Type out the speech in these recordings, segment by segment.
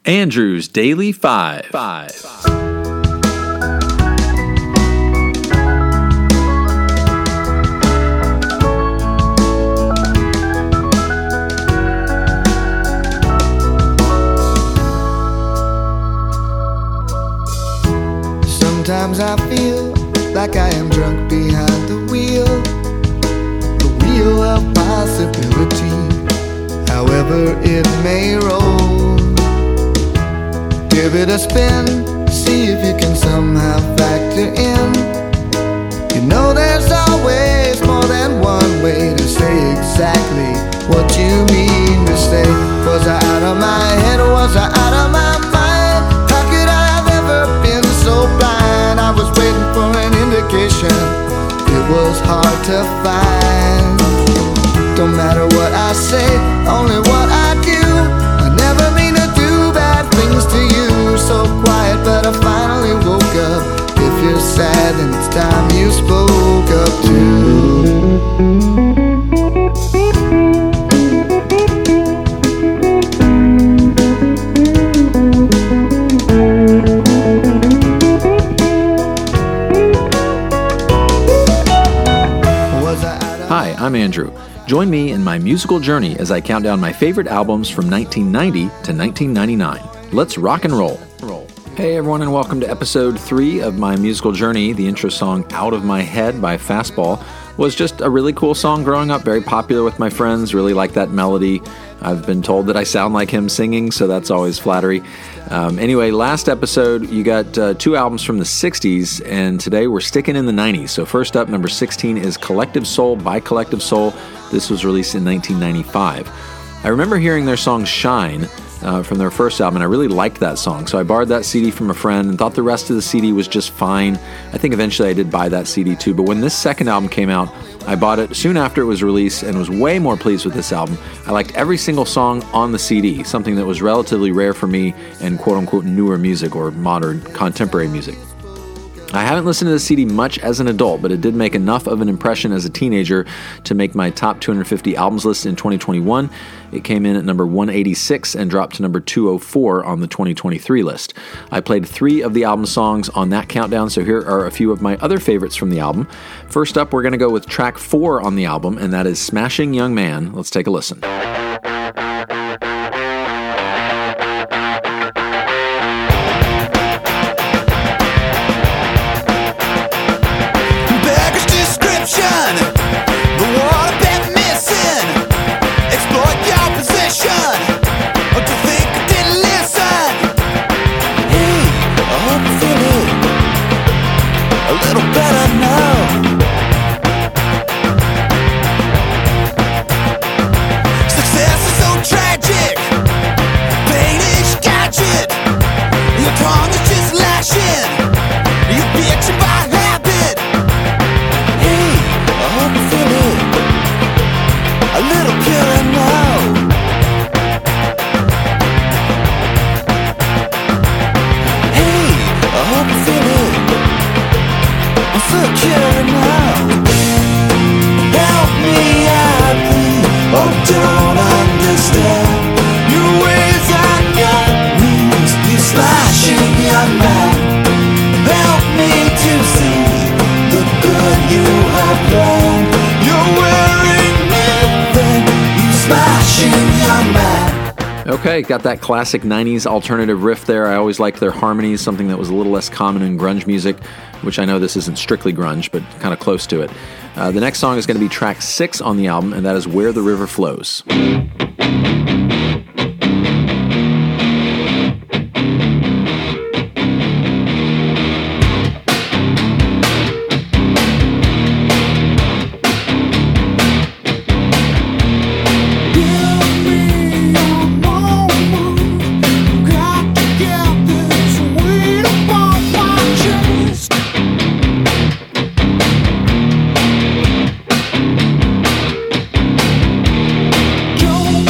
Andrew's Daily Five. Sometimes I feel like I am drunk behind the wheel of possibility, however it may roll. Give it a spin, see if you can somehow factor in. You know there's always more than one way to say exactly what you mean to say. Was I out of my head or was I out of my mind? How could I have ever been so blind? I was waiting for an indication, it was hard to find. Don't matter what I say, only what I do. I never mean to do bad things to you. So quiet, but I finally woke up. If you're sad, then it's time you spoke up too. Hi, I'm Andrew. Join me in my musical journey as I count down my favorite albums from 1990 to 1999. Let's rock and roll. Hey everyone, and welcome to episode 3 of my musical journey. The intro song Out of My Head by Fastball was just a really cool song growing up, very popular with my friends, really like that melody. I've been told that I sound like him singing, so that's always flattery. Anyway, last episode, you got 2 albums from the 60s, and today we're sticking in the 90s. So first up, number 16 is Collective Soul by Collective Soul. This was released in 1995. I remember hearing their song Shine from their first album, and I really liked that song. So I borrowed that CD from a friend and thought the rest of the CD was just fine. I think eventually I did buy that CD too, but when this second album came out, I bought it soon after it was released and was way more pleased with this album. I liked every single song on the CD, something that was relatively rare for me in quote-unquote newer music or modern contemporary music. I haven't listened to the CD much as an adult, but it did make enough of an impression as a teenager to make my top 250 albums list in 2021. It came in at number 186 and dropped to number 204 on the 2023 list. I played 3 of the album songs on that countdown, so here are a few of my other favorites from the album. First up, we're going to go with track 4 on the album, and that is Smashing Young Man. Let's take a listen. Okay, got that classic 90s alternative riff there. I always liked their harmonies, something that was a little less common in grunge music, which I know this isn't strictly grunge, but kind of close to it. The next song is going to be track 6 on the album, and that is Where the River Flows. Joe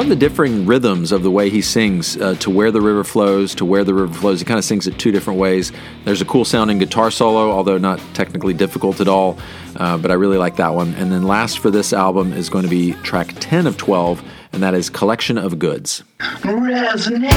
the differing rhythms of the way he sings, To Where the River Flows, To Where the River Flows. He kind of sings it two different ways. There's a cool sounding guitar solo, although not technically difficult at all, but I really like that one. And then last for this album is going to be track 10 of 12, and that is Collection of Goods. Resonate,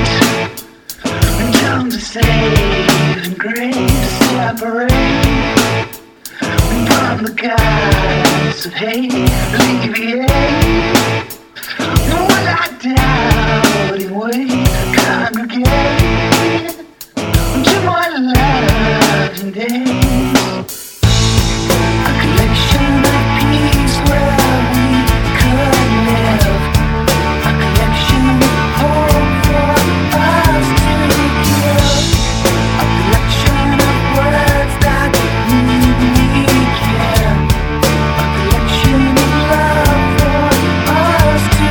down to save and grace, separate from the gods of hate, alleviate. No one like doubting way, congregate to my loving days. A collection of peace where we could live. A collection of hope for us to give. A collection of words that we care. A collection of love for us to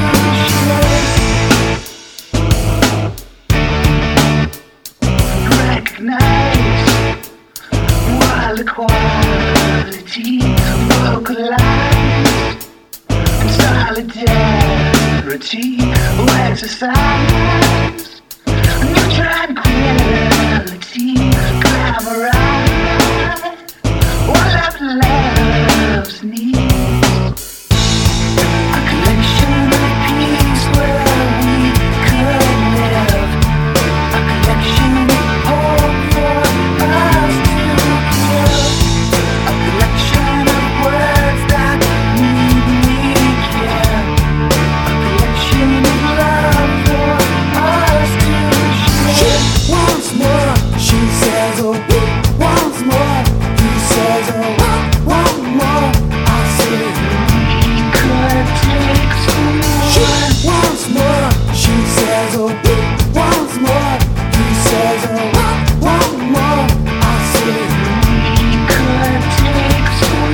share. Recognize while equality vocalized and solidarity exercise. No tranquility glamorize all of love's needs. A collection of peace where we could live. A collection of hope for us to give. A collection of words that we care. A collection of love for us to share. She wants more, she says, oh, he wants more, he says, oh, I want more. I say, he could take some more. She wants more, she says, oh, he wants more, he says, oh, I want more. I say, he could take some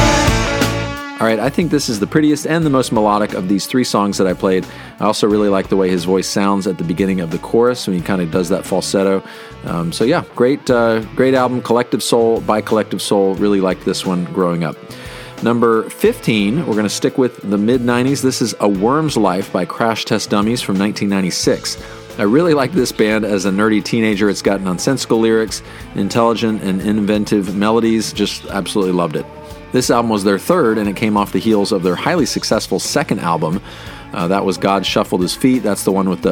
more. All right, I think this is the prettiest and the most melodic of these three songs that I played. I also really like the way his voice sounds at the beginning of the chorus when he kind of does that falsetto. So yeah, great album, Collective Soul by Collective Soul. Really liked this one growing up. Number 15, we're going to stick with the mid-90s. This is A Worm's Life by Crash Test Dummies from 1996. I really liked this band as a nerdy teenager. It's got nonsensical lyrics, intelligent and inventive melodies. Just absolutely loved it. This album was their third, and it came off the heels of their highly successful second album. That was God Shuffled His Feet. That's the one with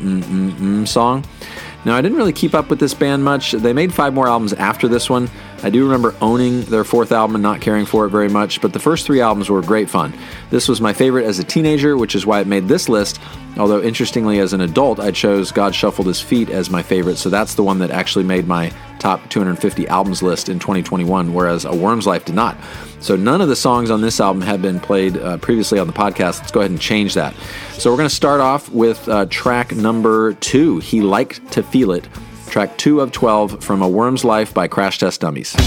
the song. Now, I didn't really keep up with this band much. They made 5 more albums after this one. I do remember owning their 4th album and not caring for it very much, but the first 3 albums were great fun. This was my favorite as a teenager, which is why it made this list, although interestingly as an adult, I chose God Shuffled His Feet as my favorite, so that's the one that actually made my top 250 albums list in 2021, whereas A Worm's Life did not. So none of the songs on this album had been played previously on the podcast. Let's go ahead and change that. So we're going to start off with track number 2, He Liked to Feel It, track 2 of 12 from A Worm's Life by Crash Test Dummies.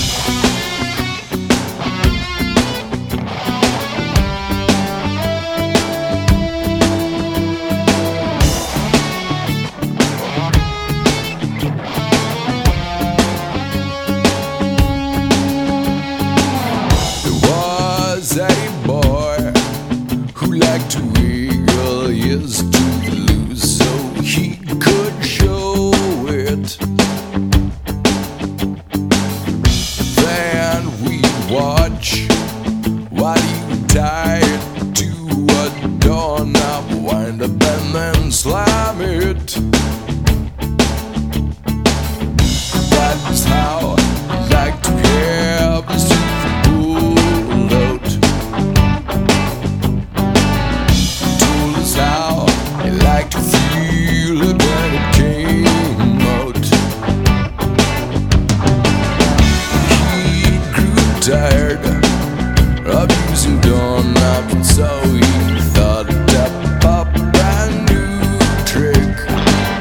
So he thought up a brand new trick.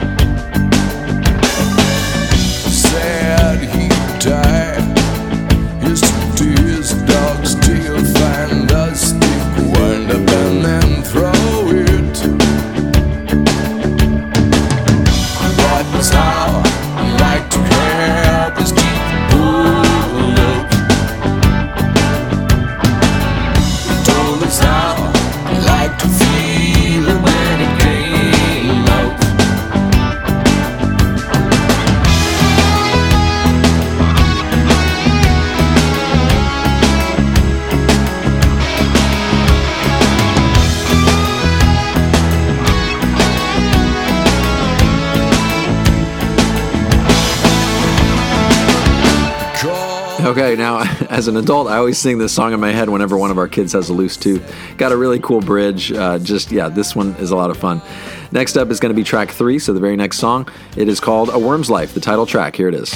Okay, now, as an adult, I always sing this song in my head whenever one of our kids has a loose tooth. Got a really cool bridge. This one is a lot of fun. Next up is going to be track 3, so the very next song. It is called A Worm's Life, the title track. Here it is.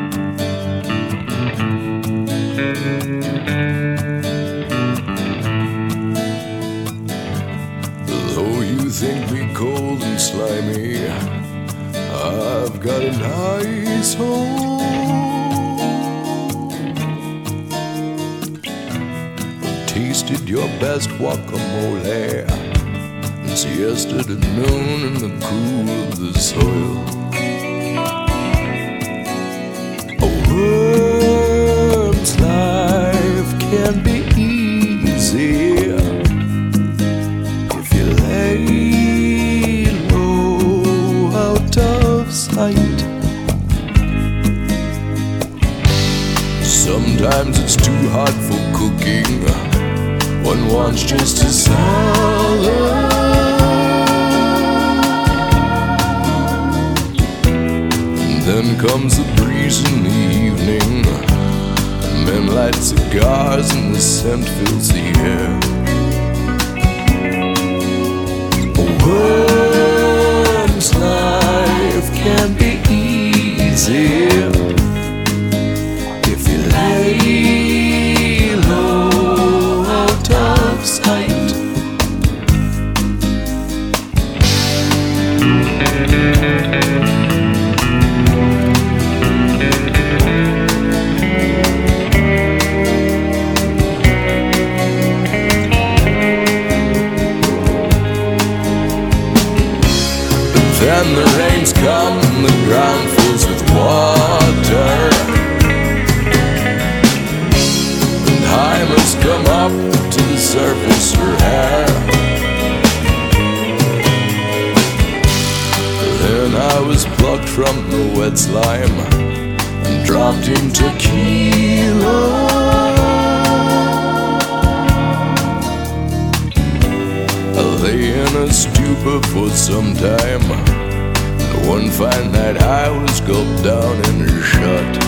Though you think me cold and slimy, I've got a nice home. Tasted your best guacamole since yesterday noon in the cool of the soil. A worm's life can be easy if you lay low out of sight. Sometimes it's too hot for cooking. One wants just a salad. And then comes the breeze in the evening. Men light cigars and the scent fills the air. A worm's life can be easy if you lay low out of sight. Then the rains come and the ground fills with water, and I must come up to the surface for air. Then I was plucked from the wet slime and dropped in tequila. I lay in a stupor for some time. One fine night I was gulped down in a shot.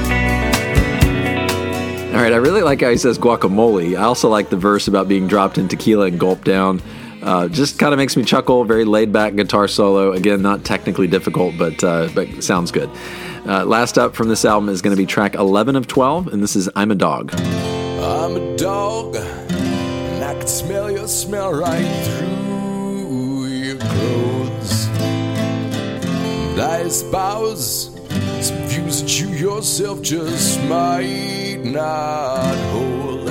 All right, I really like how he says guacamole. I also like the verse about being dropped in tequila and gulped down. Just kind of makes me chuckle. Very laid-back guitar solo. Again, not technically difficult, but sounds good. Last up from this album is going to be track 11 of 12, and this is I'm a Dog. I'm a dog, and I can smell your smell right through your clothes. And I espouse some views that you yourself just might not hold.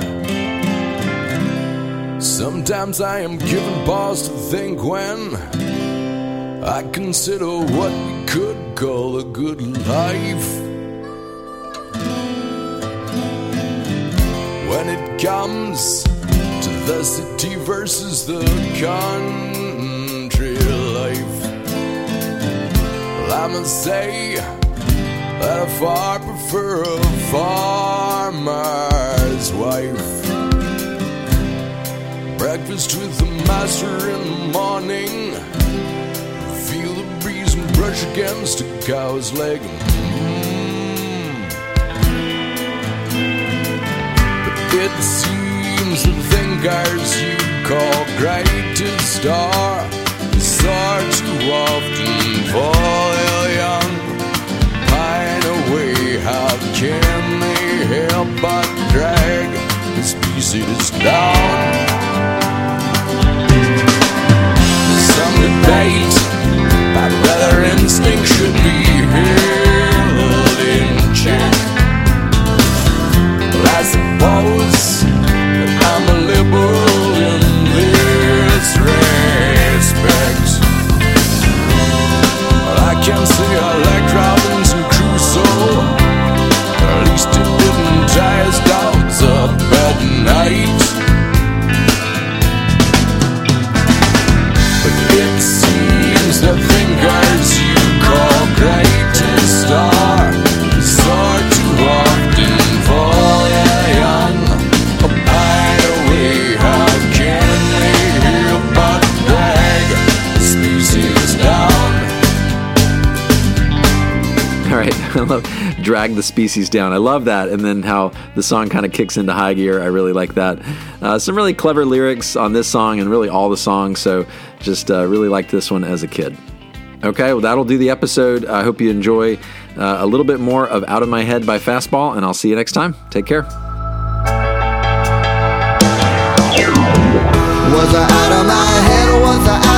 Sometimes I am given pause to think when I consider what we could call a good life. When it comes to the city versus the country life, well, I must say that I far prefer a farmer's wife. Breakfast with the master in the morning, feel the breeze and brush against a cow's leg. But it seems the thinkers you call greatest are far too often fall young, pine away. How can they help but drag the species down? Some debate about whether instinct should be held in check. Well, I suppose that I'm a liberal in this respect. All right, I love Drag the Species Down. I love that. And then how the song kind of kicks into high gear. I really like that. Some really clever lyrics on this song and really all the songs. So just really liked this one as a kid. Okay, well, that'll do the episode. I hope you enjoy a little bit more of Out of My Head by Fastball, and I'll see you next time. Take care. Was I out of my head or was I